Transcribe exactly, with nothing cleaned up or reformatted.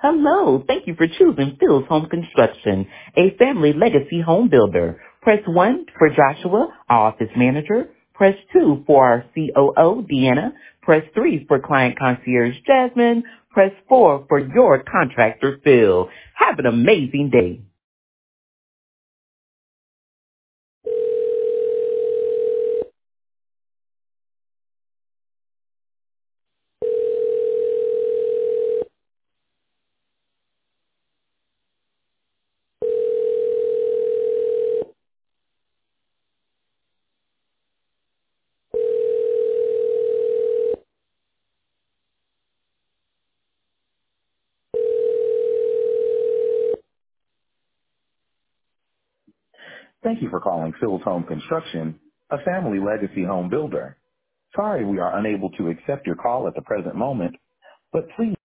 Hello. Thank you for choosing Phil's Home Construction, a family legacy home builder. Press one for Joshua, our office manager. Press two for our C O O, Deanna. Press three for client concierge, Jasmine. Press four for your contractor, Phil. Have an amazing day. Thank you for calling Phil's Home Construction, a family legacy home builder. Sorry we are unable to accept your call at the present moment, but please